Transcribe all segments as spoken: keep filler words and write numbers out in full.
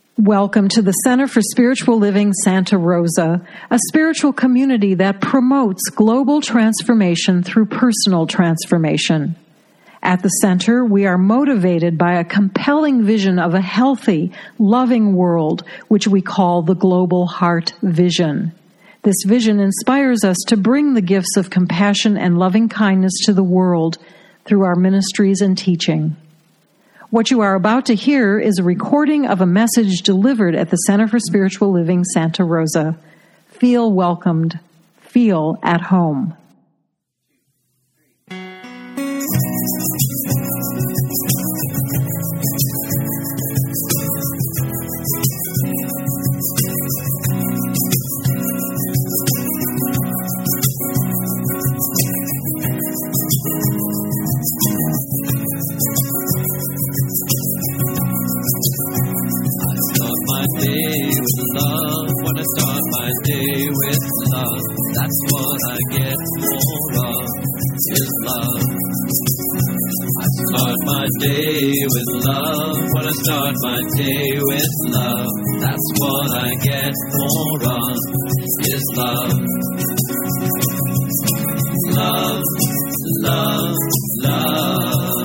Welcome to the Center for Spiritual Living Santa Rosa, a spiritual community that promotes global transformation through personal transformation. At the center, we are motivated by a compelling vision of a healthy, loving world, which we call the Global Heart Vision. This vision inspires us to bring the gifts of compassion and loving kindness to the world through our ministries and teaching. What you are about to hear is a recording of a message delivered at the Center for Spiritual Living Santa Rosa. Feel welcomed. Feel at home. Day with love, when I start my day with love, that's what I get more of, is love. Love, love, love.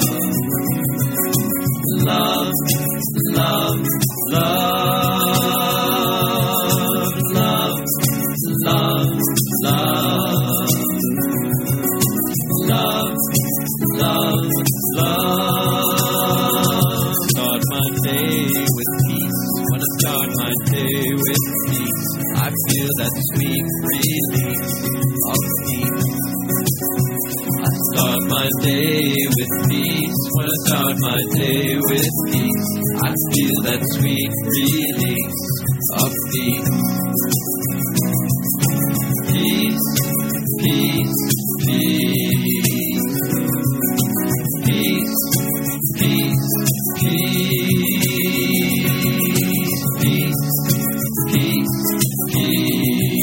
Love, love, love. Love, love, love. Love, love, love. That sweet release of peace. I start my day with peace. When I start my day with peace, I feel that sweet release of peace. Peace, peace, peace. Peace, peace, peace. Peace, peace.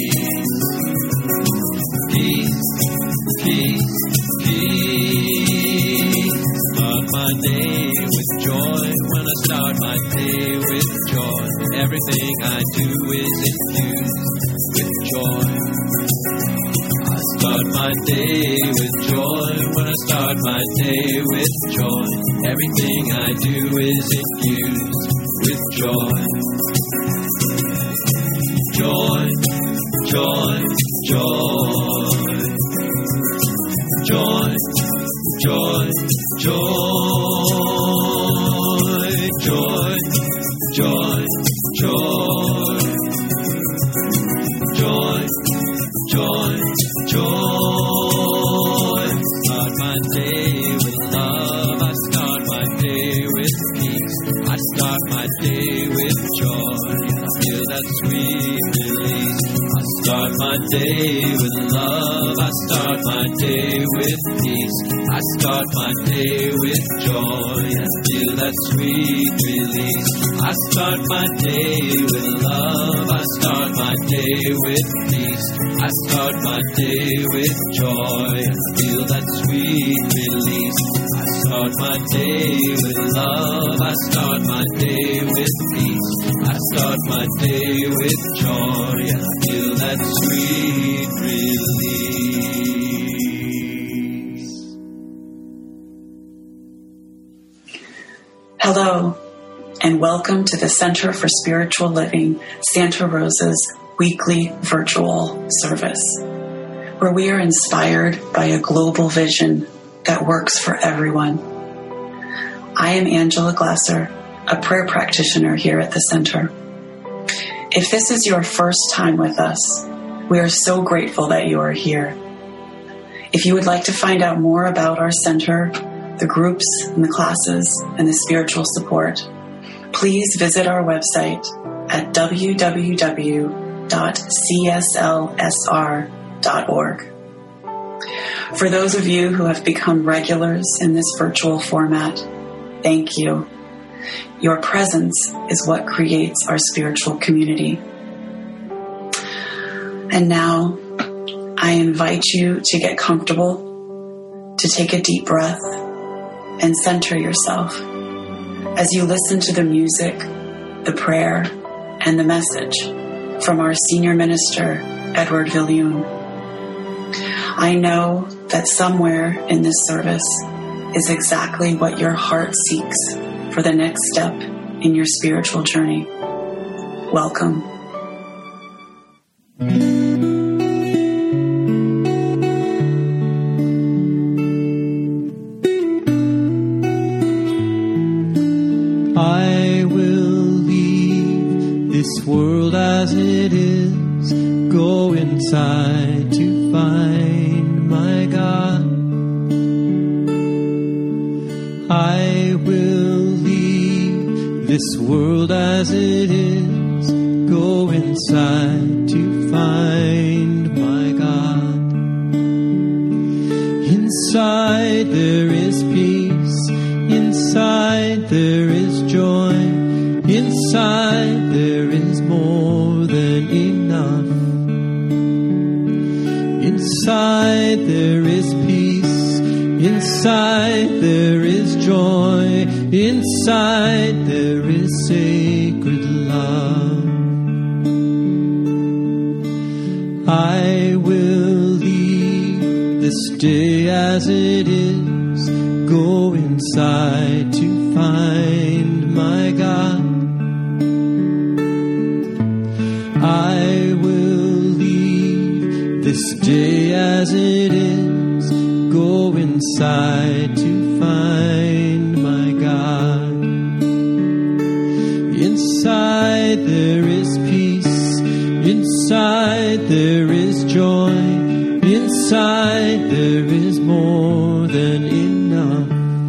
Everything I do is infused with joy. I start my day with joy. When I start my day with joy, everything I do is infused with joy. Joy, joy, joy. Joy, joy, joy. Joy, joy. Joy, joy, joy, joy. Start my day with love. I start my day with peace. I start my day with joy. I feel that sweet release. I start my day with love. I start my day with peace. I start my day with joy. I feel that sweet release. I start my day with love. I start my day with peace. I start my day with joy. I feel that sweet release. I start my day with love. I start my day with peace. I start my day with joy. I feel that sweet release. Hello, and welcome to the Center for Spiritual Living Santa Rosa's weekly virtual service, where we are inspired by a global vision that works for everyone. I am Angela Glasser, a prayer practitioner here at the center. If this is your first time with us, we are so grateful that you are here. If you would like to find out more about our center, the groups and the classes and the spiritual support, please visit our website at w w w dot c s l s r dot org. For those of you who have become regulars in this virtual format, thank you. Your presence is what creates our spiritual community. And now, I invite you to get comfortable, to take a deep breath, and center yourself as you listen to the music the prayer, and the message from our senior minister, Edward Viljoen. I know that somewhere in this service is exactly what your heart seeks for the next step in your spiritual journey. Welcome. I will leave this world as it is, go inside to find my God. I will leave this world as it is, go inside to find my God. Inside there is peace, inside there is joy, inside there is more than enough. Inside there is peace, inside there is joy, inside there is sacred love. I will leave this day as it is, go inside to find my God. I will leave this day as it is, go inside to find my God. Inside there is peace, inside there is joy, inside there is more than enough.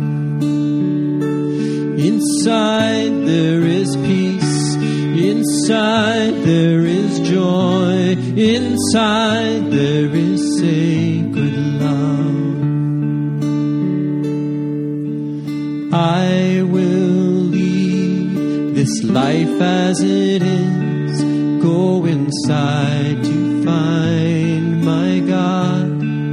Inside there is peace, inside there is joy, inside there is sacred love. I will leave this life as it is, go inside to find my God.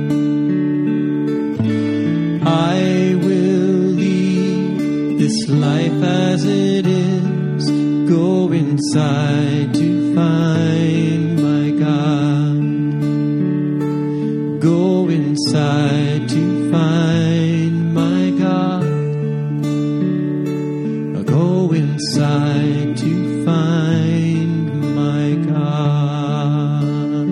I will leave this life as it is, go inside to find my God. Go inside to find my God. Go inside to find my God.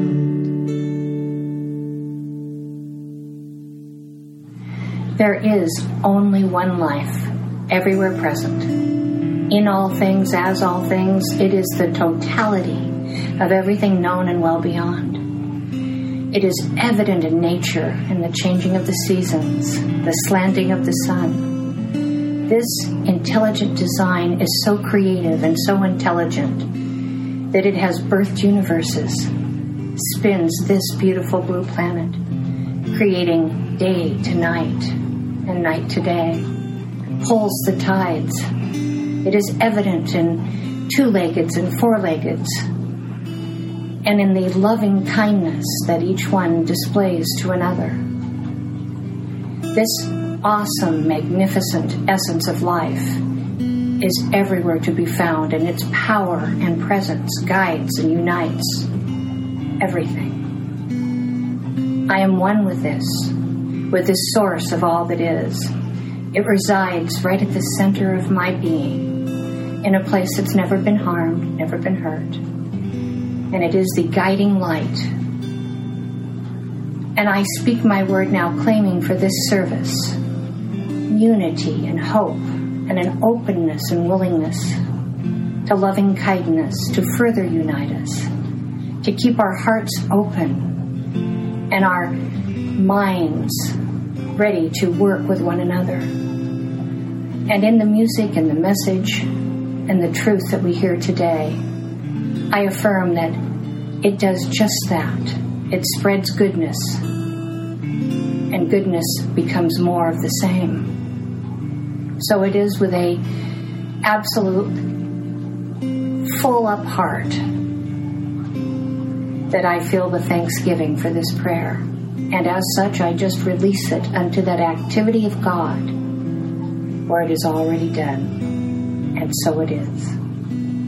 There is only one life, everywhere present. In all things, as all things, it is the totality of everything known and well beyond. It is evident in nature, in the changing of the seasons, the slanting of the sun. This intelligent design is so creative and so intelligent that it has birthed universes, spins this beautiful blue planet, creating day to night and night to day, pulls the tides. It is evident in two-leggeds and four-leggeds, and in the loving kindness that each one displays to another. This awesome, magnificent essence of life is everywhere to be found, and its power and presence guides and unites everything. I am one with this, with this source of all that is. It resides right at the center of my being, in a place that's never been harmed, never been hurt. And it is the guiding light. And I speak my word now, claiming for this service unity and hope and an openness and willingness to loving kindness, to further unite us, to keep our hearts open and our minds ready to work with one another. And in the music and the message and the truth that we hear today, I affirm that it does just that. It spreads goodness, and goodness becomes more of the same. So it is with a absolute full-up heart that I feel the thanksgiving for this prayer. And as such, I just release it unto that activity of God where it is already done. And so it is.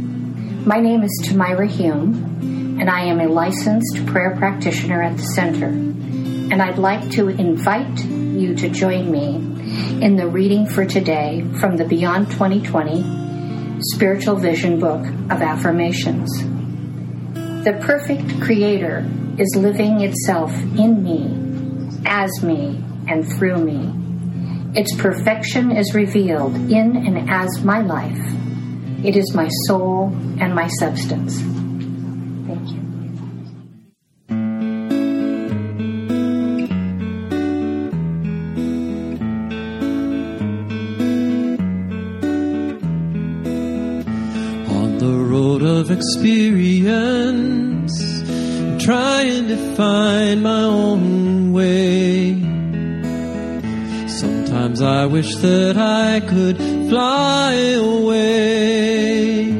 My name is Tamira Hume, and I am a licensed prayer practitioner at the Center. And I'd like to invite you to join me in the reading for today from the Beyond twenty twenty Spiritual Vision Book of Affirmations. The perfect Creator is living itself in me, as me, and through me. Its perfection is revealed in and as my life. It is my soul and my substance. Thank you. On the road of experience, trying to find my own way. Sometimes I wish that I could fly away.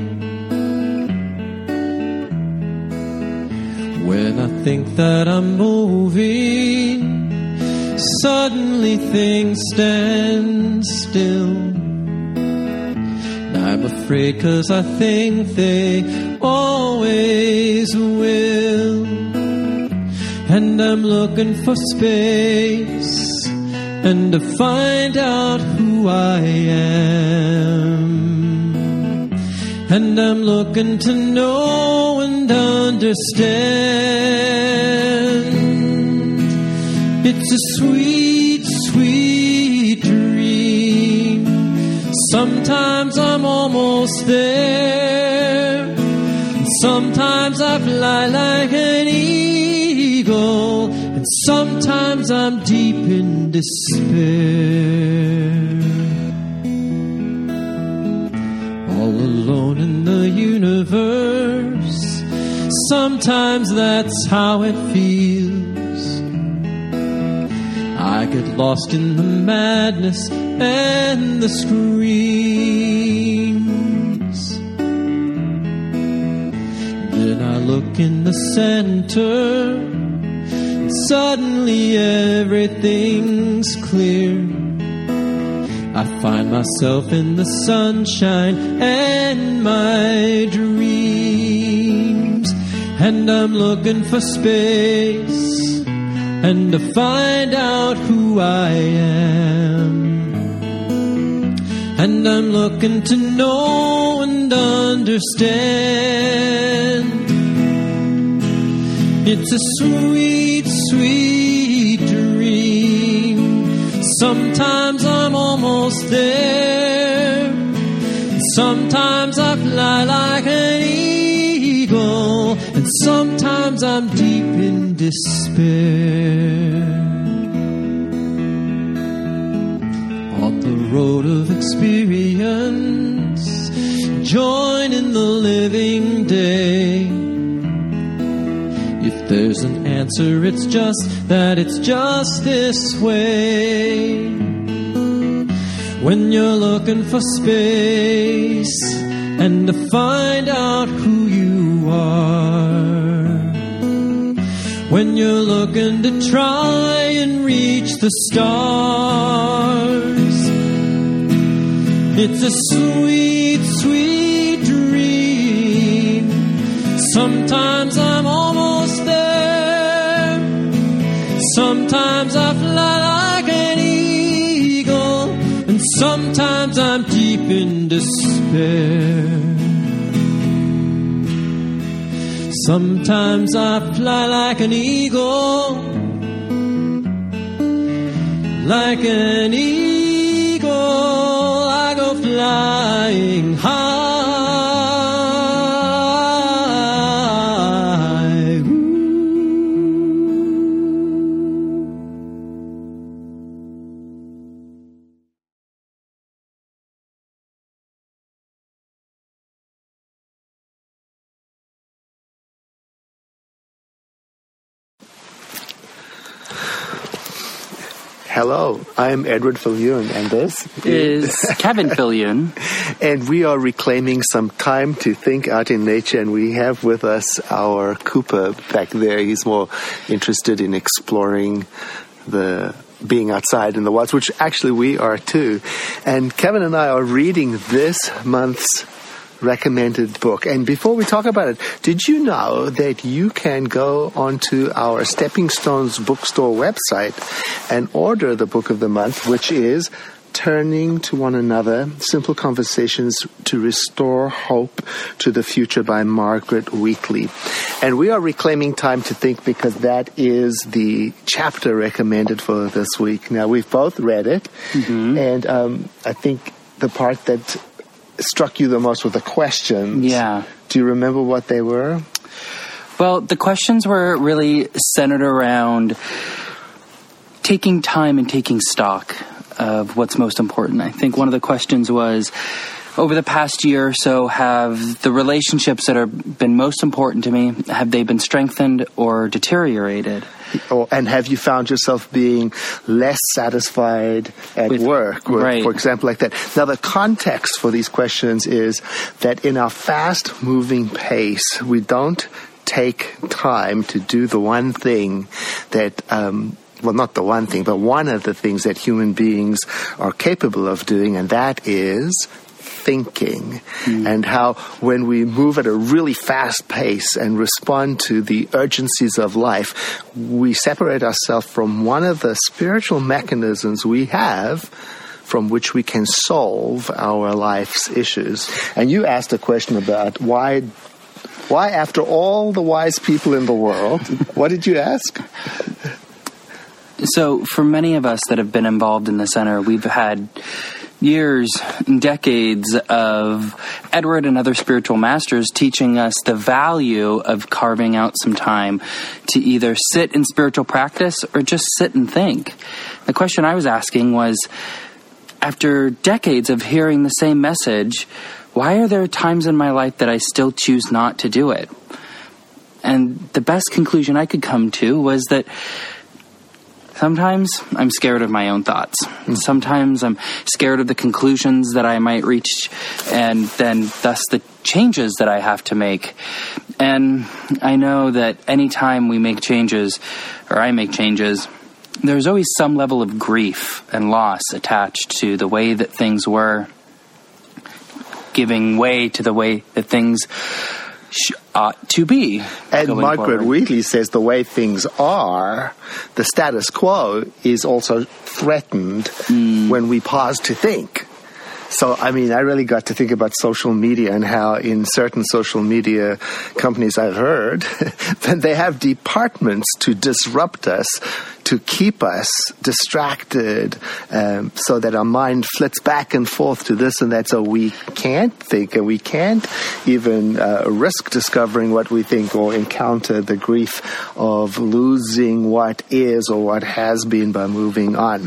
When I think that I'm moving, suddenly things stand still. And I'm afraid 'cause I think they always will. And I'm looking for space and to find out who I am. And I'm looking to know and understand. It's a sweet, sweet dream. Sometimes I'm almost there. Sometimes I fly like an eagle. And sometimes I'm deep in despair. All alone in the universe, sometimes that's how it feels. I get lost in the madness and the screams. Then I look in the center. Suddenly everything's clear. I find myself in the sunshine and my dreams. And I'm looking for space and to find out who I am. And I'm looking to know and understand. It's a sweet, sweet dream. Sometimes I'm almost there. Sometimes I fly like an eagle. And sometimes I'm deep in despair. On the road of experience, joining the living day. If there's an answer, it's just that it's just this way. When you're looking for space and to find out who you are. When you're looking to try and reach the stars. It's a sweet, sweet dream. Sometimes I'm almost there. Sometimes I fly like an eagle. And sometimes I'm deep in despair. Sometimes I fly like an eagle. Like an eagle, I go flying high. Hello, I'm Edward Fillion, and this is Kevin Fillion. And we are reclaiming some time to think out in nature, and we have with us our Cooper back there. He's more interested in exploring the being outside in the wilds, which actually we are too. And Kevin and I are reading this month's recommended book. And before we talk about it, did you know that you can go onto our Stepping Stones bookstore website and order the book of the month, which is Turning to One Another, Simple Conversations to Restore Hope to the Future by Margaret Wheatley. And we are reclaiming time to think because that is the chapter recommended for this week. Now, we've both read it, mm-hmm. and um, I think the part that struck you the most were the questions. Yeah. Do you remember what they were? Well, the questions were really centered around taking time and taking stock of what's most important. I think one of the questions was, over the past year or so, have the relationships that have been most important to me, have they been strengthened or deteriorated? Oh, and have you found yourself being less satisfied at With, work, or, right. for example, like that? Now, the context for these questions is that in our fast-moving pace, we don't take time to do the one thing that... Um, well, not the one thing, but one of the things that human beings are capable of doing, and that is thinking. Mm. And how when we move at a really fast pace and respond to the urgencies of life, we separate ourselves from one of the spiritual mechanisms we have from which we can solve our life's issues. And you asked a question about why, why after all the wise people in the world, what did you ask? So for many of us that have been involved in the center, we've had years and decades of Edward and other spiritual masters teaching us the value of carving out some time to either sit in spiritual practice or just sit and think. The question I was asking was, after decades of hearing the same message, why are there times in my life that I still choose not to do it? And the best conclusion I could come to was that sometimes I'm scared of my own thoughts. Sometimes I'm scared of the conclusions that I might reach and then thus the changes that I have to make. And I know that anytime we make changes, or I make changes, there's always some level of grief and loss attached to the way that things were, giving way to the way that things ought to be. And Margaret forward. Wheatley says the way things are, the status quo is also threatened mm. when we pause to think. So, I mean, I really got to think about social media and how in certain social media companies I've heard that they have departments to disrupt us, to keep us distracted, um, so that our mind flits back and forth to this and that, so we can't think and we can't even uh, risk discovering what we think or encounter the grief of losing what is or what has been by moving on.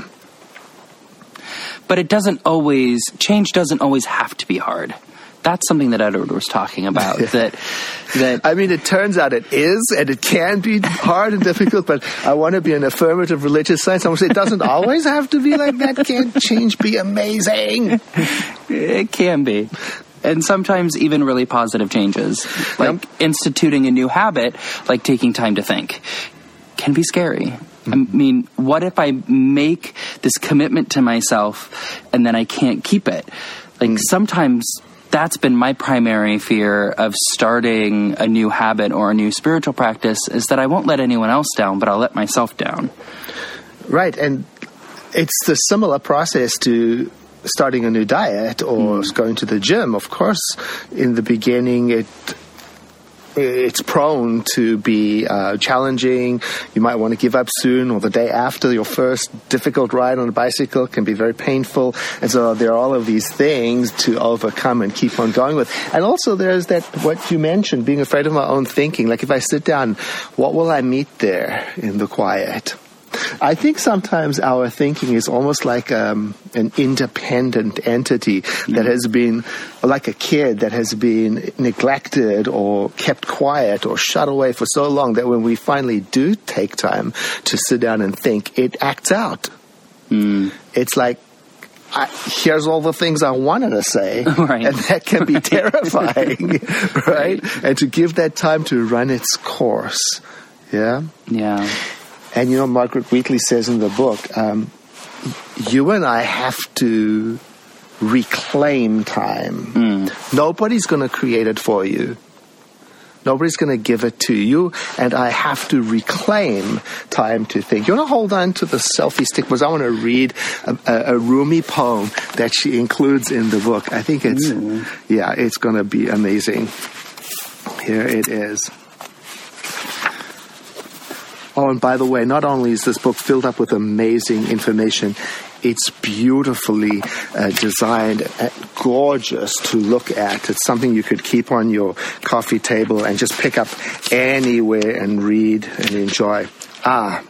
But it doesn't always, change doesn't always have to be hard. That's something that Edward was talking about. that, that I mean, it turns out it is, and it can be hard and difficult, but I want to be an affirmative religious science. I want to say it doesn't always have to be like that. Can't change be amazing? It can be. And sometimes even really positive changes, like yep. instituting a new habit, like taking time to think, can be scary. I mean, what if I make this commitment to myself and then I can't keep it? Like mm. sometimes that's been my primary fear of starting a new habit or a new spiritual practice, is that I won't let anyone else down, but I'll let myself down. Right. And it's the similar process to starting a new diet or mm. going to the gym. Of course, in the beginning, it... it's prone to be uh, challenging. You might want to give up soon, or the day after your first difficult ride on a bicycle can be very painful. And so there are all of these things to overcome and keep on going with. And also there's that, what you mentioned, being afraid of my own thinking. Like if I sit down, what will I meet there in the quiet? I think sometimes our thinking is almost like um, an independent entity that has been, like a kid that has been neglected or kept quiet or shut away for so long that when we finally do take time to sit down and think, it acts out. Mm. It's like, I, here's all the things I wanted to say, right. and that can be terrifying, right? And to give that time to run its course, yeah? Yeah. And, you know, Margaret Wheatley says in the book, um, you and I have to reclaim time. Mm. Nobody's going to create it for you. Nobody's going to give it to you, and I have to reclaim time to think. You want to hold on to the selfie stick, because I want to read a, a, a Rumi poem that she includes in the book. I think it's, mm. yeah, it's going to be amazing. Here it is. Oh, and by the way, not only is this book filled up with amazing information, it's beautifully uh, designed, uh, gorgeous to look at. It's something you could keep on your coffee table and just pick up anywhere and read and enjoy. Ah.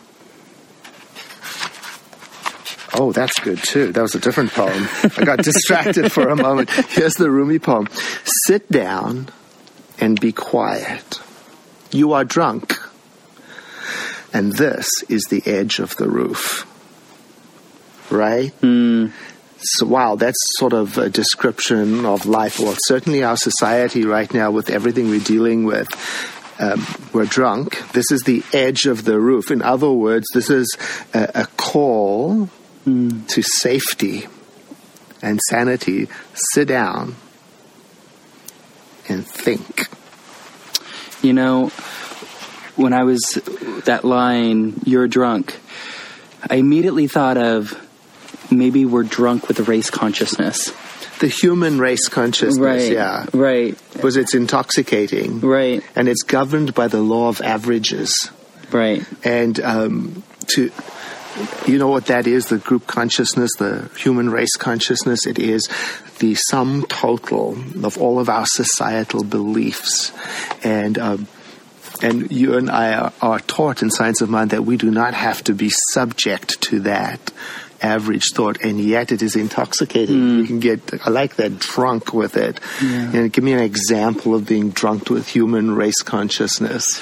Oh, that's good too. That was a different poem. I got distracted for a moment. Here's the Rumi poem. Sit down and be quiet. You are drunk. And this is the edge of the roof. Right? Mm. So, wow, that's sort of a description of life, or certainly our society right now with everything we're dealing with. Um, we're drunk. This is the edge of the roof. In other words, this is a, a call mm. to safety and sanity. Sit down and think. You know, when I was, that line, you're drunk, I immediately thought of, maybe we're drunk with race consciousness. The human race consciousness, right, yeah. Right. Because it's intoxicating. Right. And it's governed by the law of averages. Right. And um, to, you know what that is, the group consciousness, the human race consciousness? It is the sum total of all of our societal beliefs. And um, and you and I are, are taught in Science of Mind that we do not have to be subject to that average thought, and yet it is intoxicating. Mm. You can get, I like that, drunk with it. Yeah. And give me an example of being drunk with human race consciousness.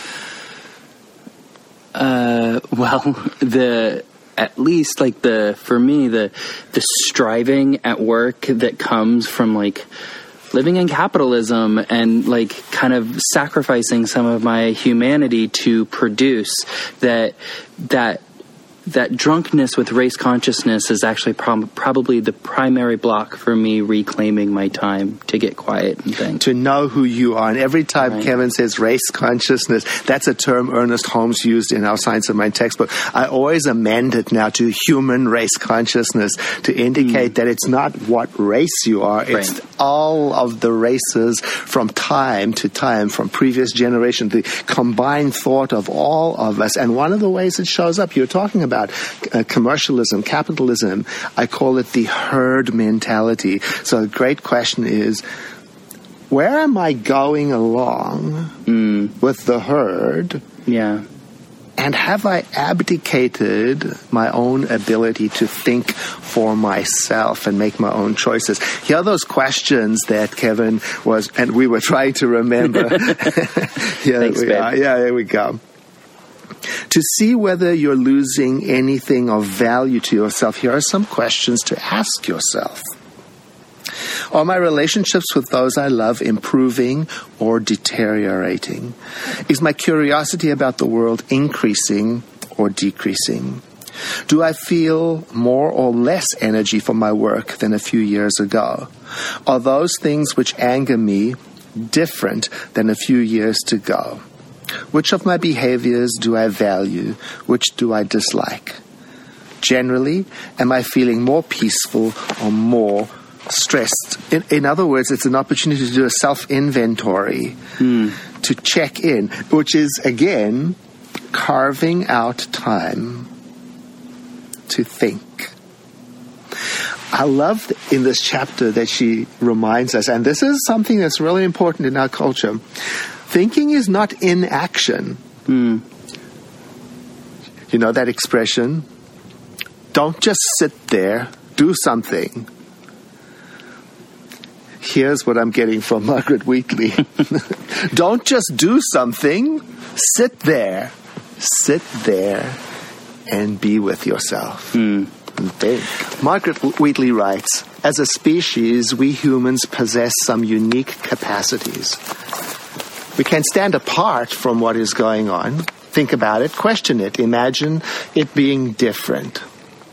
Uh, well, the, at least like the, for me, the, the striving at work that comes from like living in capitalism and like kind of sacrificing some of my humanity to produce that, that, that drunkenness with race consciousness is actually prob- probably the primary block for me reclaiming my time to get quiet and think. To know who you are. And every time right. Kevin says race consciousness, that's a term Ernest Holmes used in our Science of Mind textbook. I always amend it now to human race consciousness to indicate mm. that it's not what race you are. It's right. all of the races from time to time, from previous generations, the combined thought of all of us. And one of the ways it shows up, you're talking about about uh, commercialism, capitalism. I call it the herd mentality. So the great question is, where am I going along mm. with the herd? Yeah. And have I abdicated my own ability to think for myself and make my own choices? Here are those questions that Kevin was, and we were trying to remember. Here Thanks, we babe. are. Yeah, there we go. To see whether you're losing anything of value to yourself, here are some questions to ask yourself. Are my relationships with those I love improving or deteriorating? Is my curiosity about the world increasing or decreasing? Do I feel more or less energy for my work than a few years ago? Are those things which anger me different than a few years ago? Which of my behaviors do I value? Which do I dislike? Generally, am I feeling more peaceful or more stressed? In, in other words, it's an opportunity to do a self-inventory, mm. to check in, which is, again, carving out time to think. I love in this chapter that she reminds us, and this is something that's really important in our culture, thinking is not inaction. Mm. You know that expression? Don't just sit there, do something. Here's what I'm getting from Margaret Wheatley. Don't just do something, sit there. Sit there and be with yourself. Mm. And think. Margaret Wheatley writes, as a species, we humans possess some unique capacities. We can stand apart from what is going on, think about it, question it, imagine it being different.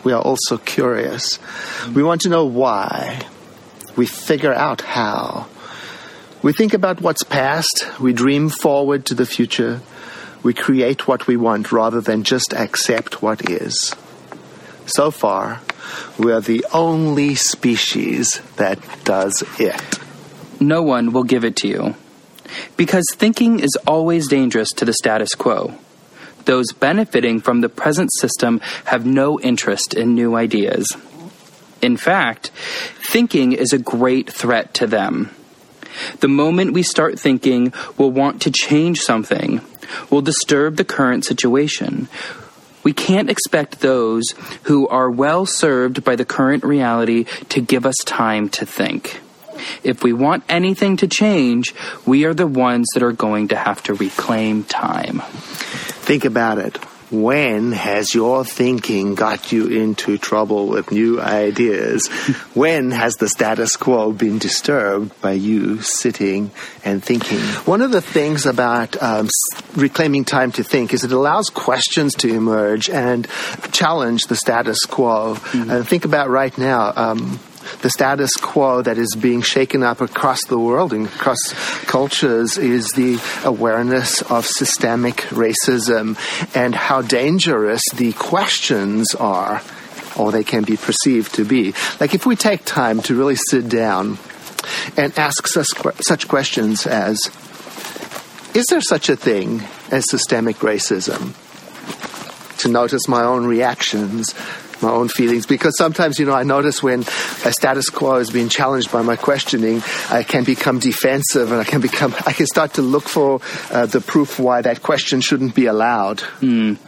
we are also curious. We want to know why. We figure out how. We think about what's past. We dream forward to the future. We create what we want rather than just accept what is. So far, we are the only species that does it. No one will give it to you. Because thinking is always dangerous to the status quo. Those benefiting from the present system have no interest in new ideas. In fact, thinking is a great threat to them. The moment we start thinking, we'll want to change something, we'll disturb the current situation. We can't expect those who are well served by the current reality to give us time to think. If we want anything to change, we are the ones that are going to have to reclaim time. Think about it. When has your thinking got you into trouble with new ideas? When has the status quo been disturbed by you sitting and thinking? One of the things about um, reclaiming time to think is it allows questions to emerge and challenge the status quo. Mm-hmm. And think about right now, um, the status quo that is being shaken up across the world and across cultures is the awareness of systemic racism and how dangerous the questions are, or they can be perceived to be. Like if we take time to really sit down and ask such, such questions as, is there such a thing as systemic racism? To notice my own reactions, my own feelings, because sometimes, you know, I notice when a status quo is being challenged by my questioning, I can become defensive and I can become, I can start to look for uh, the proof why that question shouldn't be allowed. Mm.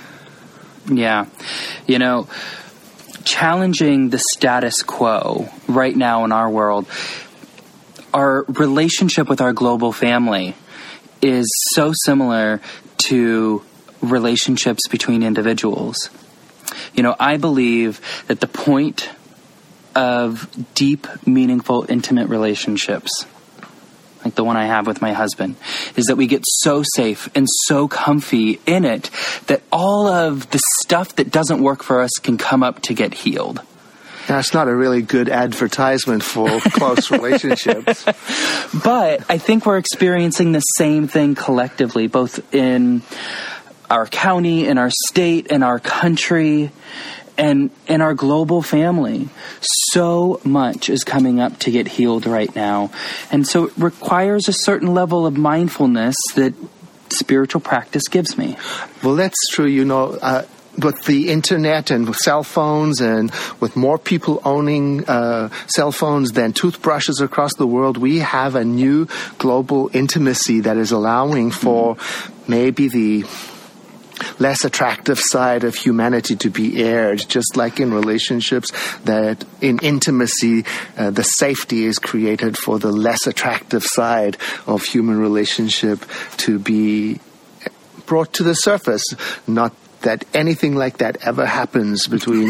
Yeah. You know, challenging the status quo right now in our world, our relationship with our global family is so similar to relationships between individuals. You know, I believe that the point of deep, meaningful, intimate relationships, like the one I have with my husband, is that we get so safe and so comfy in it that all of the stuff that doesn't work for us can come up to get healed. That's not a really good advertisement for close relationships. But I think we're experiencing the same thing collectively, both in our county, in our state, in our country, and in our global family. So much is coming up to get healed right now. And so it requires a certain level of mindfulness that spiritual practice gives me. Well, that's true. You know, uh, with the internet and with cell phones and with more people owning uh, cell phones than toothbrushes across the world, we have a new global intimacy that is allowing for mm-hmm. maybe the less attractive side of humanity to be aired, just like in relationships, that in intimacy, uh, the safety is created for the less attractive side of human relationship to be brought to the surface. Not that anything like that ever happens between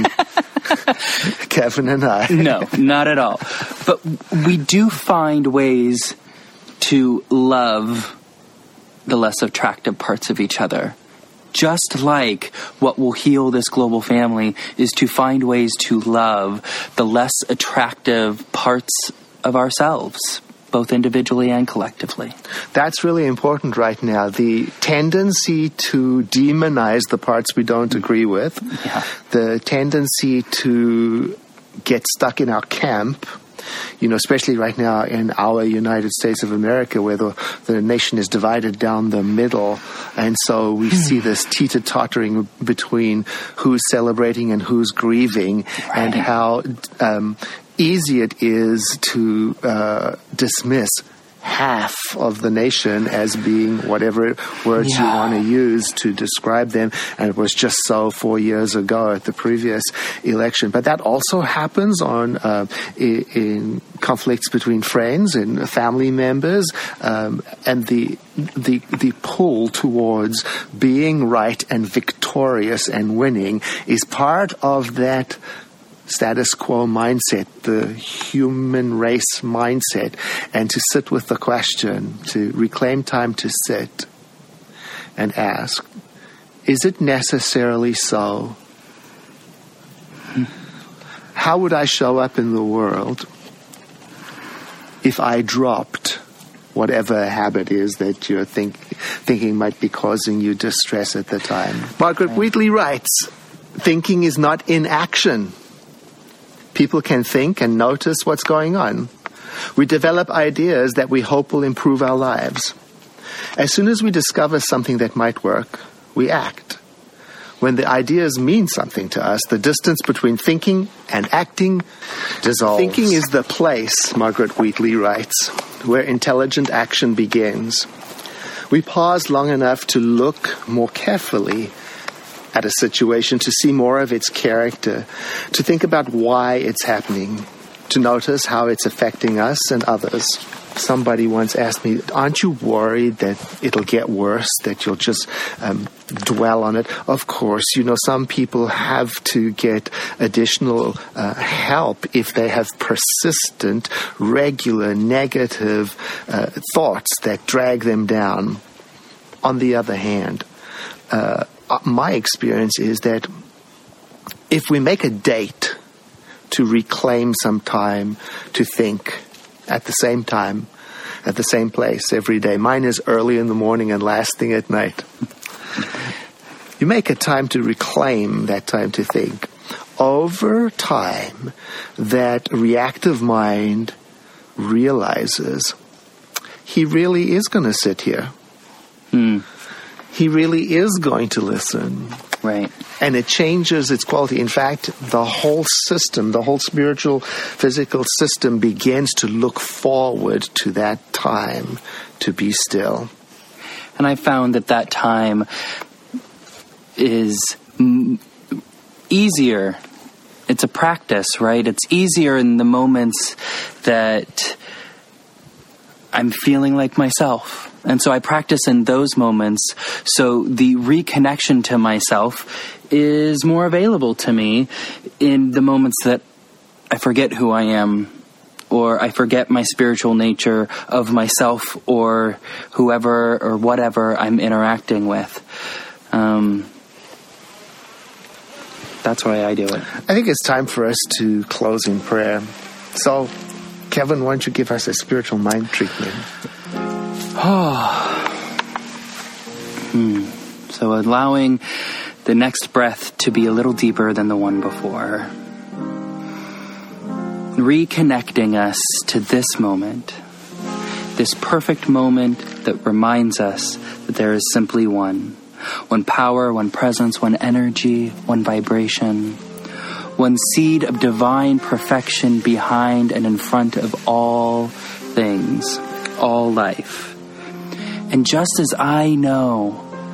Kevin and I. No, not at all. But we do find ways to love the less attractive parts of each other. Just like what will heal this global family is to find ways to love the less attractive parts of ourselves, both individually and collectively. That's really important right now. The tendency to demonize the parts we don't agree with, yeah. the tendency to get stuck in our camp, you know, especially right now in our United States of America, where the, the nation is divided down the middle. And so we see this teeter-tottering between who's celebrating and who's grieving, right. and how um, easy it is to uh, dismiss half of the nation as being whatever words yeah. you want to use to describe them. And it was just so four years ago at the previous election. But that also happens on uh, in, in conflicts between friends and family members, um, and the the the pull towards being right and victorious and winning is part of that status quo mindset, the human race mindset, and to sit with the question, to reclaim time to sit and ask, is it necessarily so? how would I show up in the world if I dropped whatever habit is that you're think, thinking might be causing you distress at the time? Margaret Wheatley writes, thinking is not inaction. People can think and notice what's going on. We develop ideas that we hope will improve our lives. As soon as we discover something that might work, we act. When the ideas mean something to us, the distance between thinking and acting dissolves. Thinking is the place, Margaret Wheatley writes, where intelligent action begins. We pause long enough to look more carefully at a situation, to see more of its character, to think about why it's happening, to notice how it's affecting us and others. Somebody once asked me, aren't you worried that it'll get worse, that you'll just um, dwell on it? Of course, you know, some people have to get additional uh, help if they have persistent, regular, negative uh, thoughts that drag them down. On the other hand, uh, my experience is that if we make a date to reclaim some time to think at the same time, at the same place every day. Mine is early in the morning and last thing at night. You make a time to reclaim that time to think. Over time, that reactive mind realizes he really is going to sit here. Hmm. He really is going to listen. Right. And it changes its quality. In fact, the whole system, the whole spiritual, physical system begins to look forward to that time to be still. And I found that that time is m- easier. It's a practice, right? It's easier in the moments that I'm feeling like myself. And so I practice in those moments, so the reconnection to myself is more available to me in the moments that I forget who I am, or I forget my spiritual nature of myself or whoever or whatever I'm interacting with. Um, that's why I do it. I think it's time for us to close in prayer. So, Kevin, why don't you give us a spiritual mind treatment? Oh. hmm. So allowing the next breath to be a little deeper than the one before. Reconnecting us to this moment. This perfect moment that reminds us that there is simply one. One power, one presence, one energy, one vibration. One seed of divine perfection behind and in front of all things, all life. And just as I know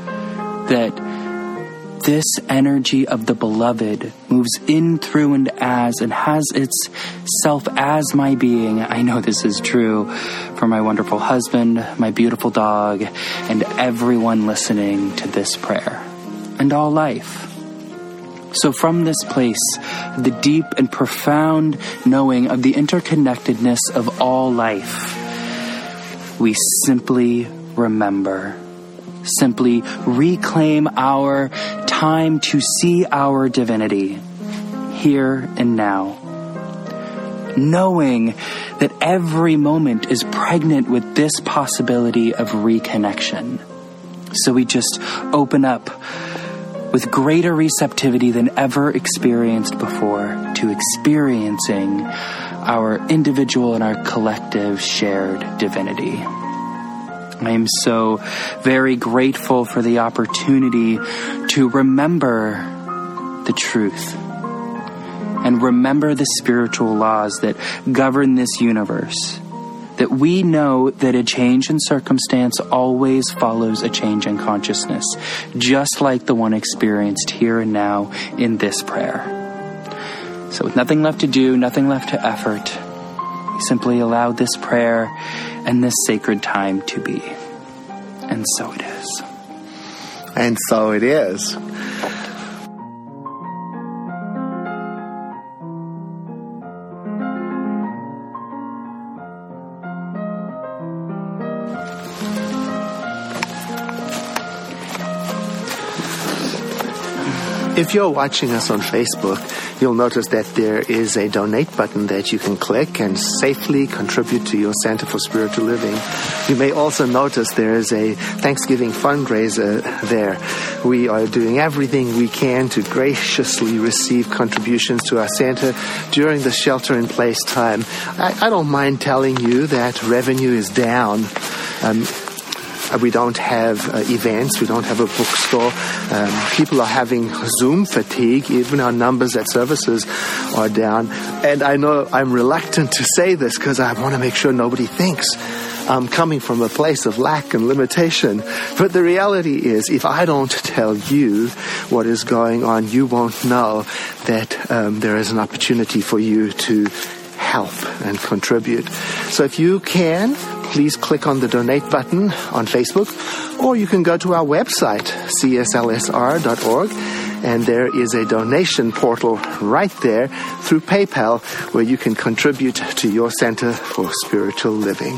that this energy of the beloved moves in, through, and as, and has its self as my being, I know this is true for my wonderful husband, my beautiful dog, and everyone listening to this prayer, and all life. So from this place, the deep and profound knowing of the interconnectedness of all life, we simply remember, simply reclaim our time to see our divinity here and now, knowing that every moment is pregnant with this possibility of reconnection. So we just open up with greater receptivity than ever experienced before to experiencing our individual and our collective shared divinity. I am so very grateful for the opportunity to remember the truth and remember the spiritual laws that govern this universe. That we know that a change in circumstance always follows a change in consciousness, just like the one experienced here and now in this prayer. So with nothing left to do, nothing left to effort, we simply allow this prayer and this sacred time to be. And so it is. And so it is. If you're watching us on Facebook, you'll notice that there is a donate button that you can click and safely contribute to your Center for Spiritual Living. You may also notice there is a Thanksgiving fundraiser there. We are doing everything we can to graciously receive contributions to our center during the shelter-in-place time. I, I don't mind telling you that revenue is down. Um, We don't have uh, events. We don't have a bookstore. Um, people are having Zoom fatigue. Even our numbers at services are down. And I know I'm reluctant to say this because I want to make sure nobody thinks I'm coming from a place of lack and limitation. But the reality is, if I don't tell you what is going on, you won't know that um, there is an opportunity for you to help and contribute. So if you can, please click on the donate button on Facebook, or you can go to our website, c s l s r dot org, and there is a donation portal right there through PayPal where you can contribute to your Center for Spiritual Living.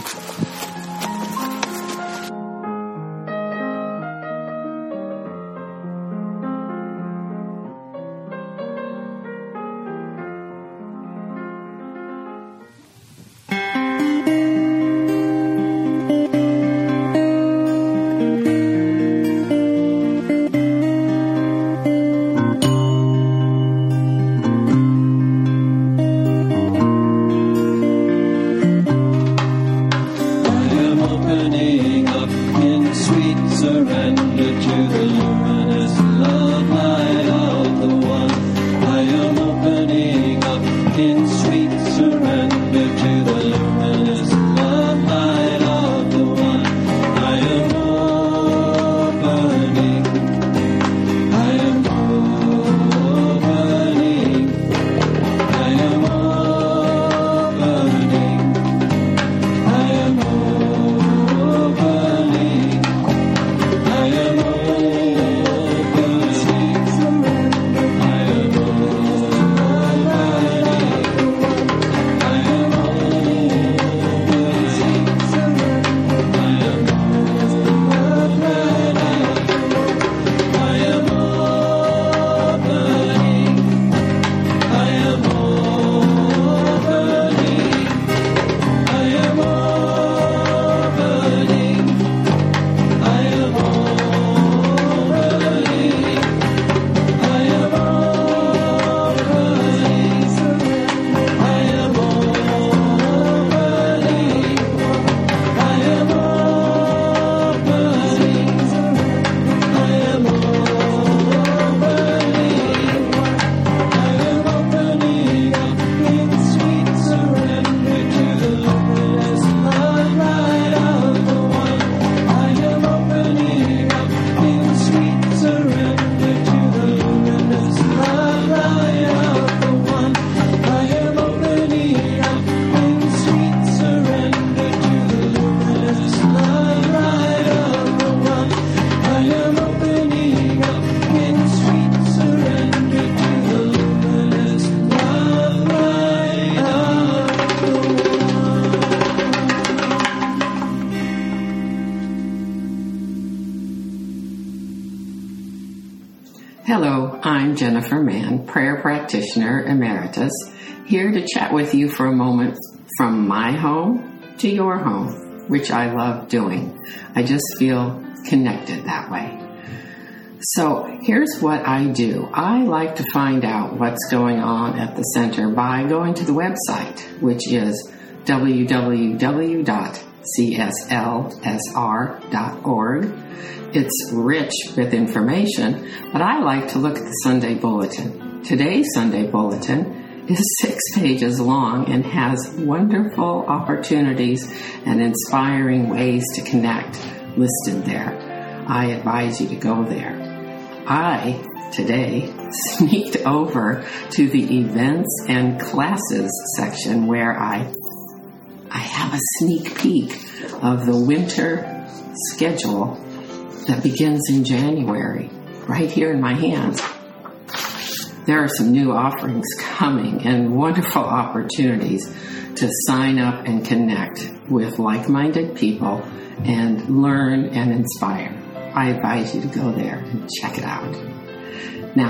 Hello, I'm Jennifer Mann, prayer practitioner emeritus, here to chat with you for a moment from my home to your home, which I love doing. I just feel connected that way. So here's what I do. I like to find out what's going on at the center by going to the website, which is w w w dot c s l s r dot org. It's rich with information, but I like to look at the Sunday Bulletin. Today's Sunday Bulletin is six pages long and has wonderful opportunities and inspiring ways to connect listed there. I advise you to go there. I, today, sneaked over to the events and classes section where I, I have a sneak peek of the winter schedule that begins in January, right here in my hands. There are some new offerings coming and wonderful opportunities to sign up and connect with like-minded people and learn and inspire. I advise you to go there and check it out. Now,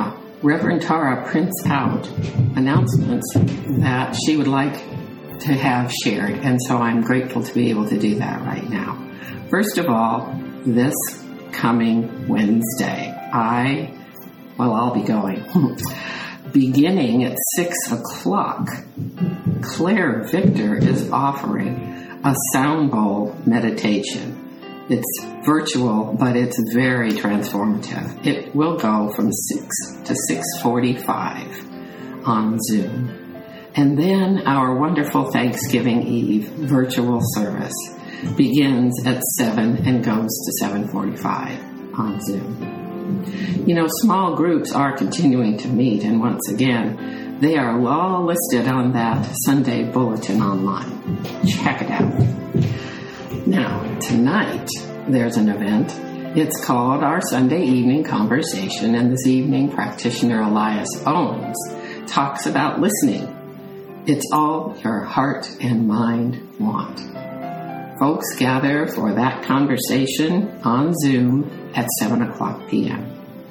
Reverend Tara prints out announcements that she would like to have shared, and so I'm grateful to be able to do that right now. First of all, this coming Wednesday, I, well, I'll be going. Beginning at six o'clock, Claire Victor is offering a sound bowl meditation. It's virtual, but it's very transformative. It will go from six to six forty-five on Zoom. And then our wonderful Thanksgiving Eve virtual service begins at seven and goes to seven forty-five on Zoom. You know, small groups are continuing to meet, and once again, they are all listed on that Sunday bulletin online. Check it out. Now, tonight, there's an event. It's called Our Sunday Evening Conversation, and this evening, practitioner Elias Owens talks about listening. It's all your heart and mind want. Folks gather for that conversation on Zoom at seven o'clock p.m.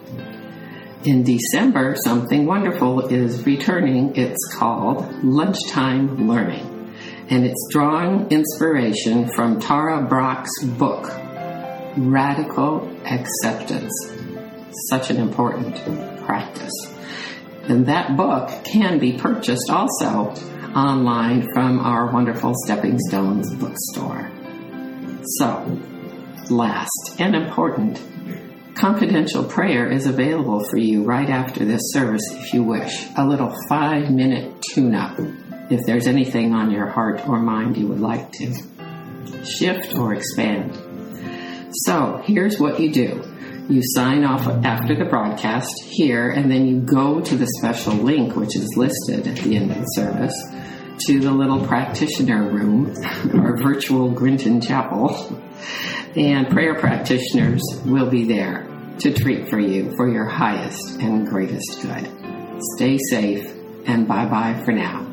In December, something wonderful is returning. It's called Lunchtime Learning, and it's drawing inspiration from Tara Brach's book, Radical Acceptance. Such an important practice. And that book can be purchased also online from our wonderful Stepping Stones bookstore. So, last and important, confidential prayer is available for you right after this service if you wish. A little five-minute tune-up if there's anything on your heart or mind you would like to shift or expand. So, here's what you do. You sign off after the broadcast here, and then you go to the special link, which is listed at the end of the service, to the little practitioner room, our virtual Grinton Chapel, and prayer practitioners will be there to treat for you for your highest and greatest good. Stay safe, and bye-bye for now.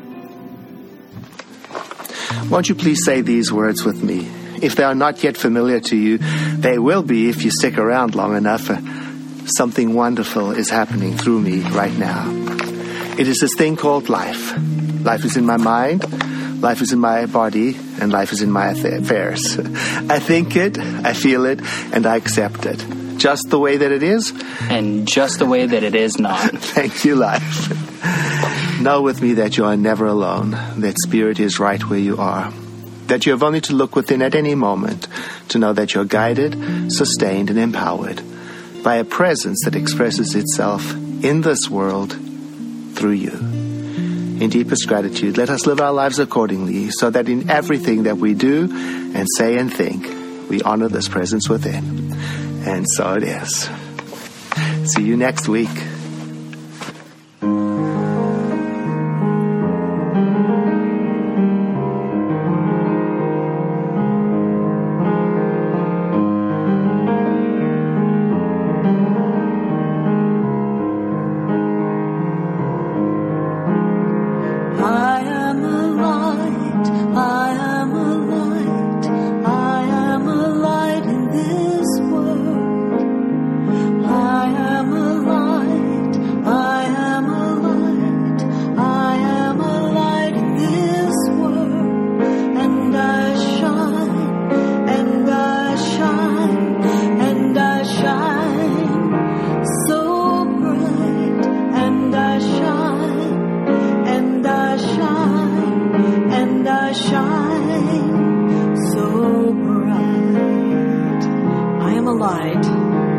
Won't you please say these words with me? If they are not yet familiar to you, they will be if you stick around long enough. Something wonderful is happening through me right now. It is this thing called life. Life is in my mind, life is in my body, and life is in my affairs. I think it, I feel it, and I accept it. Just the way that it is. And just the way that it is not. Thank you, life. Know with me that you are never alone, that Spirit is right where you are. That you have only to look within at any moment to know that you're guided, sustained, and empowered by a presence that expresses itself in this world through you. In deepest gratitude, let us live our lives accordingly so that in everything that we do and say and think, we honor this presence within. And so it is. See you next week. Light.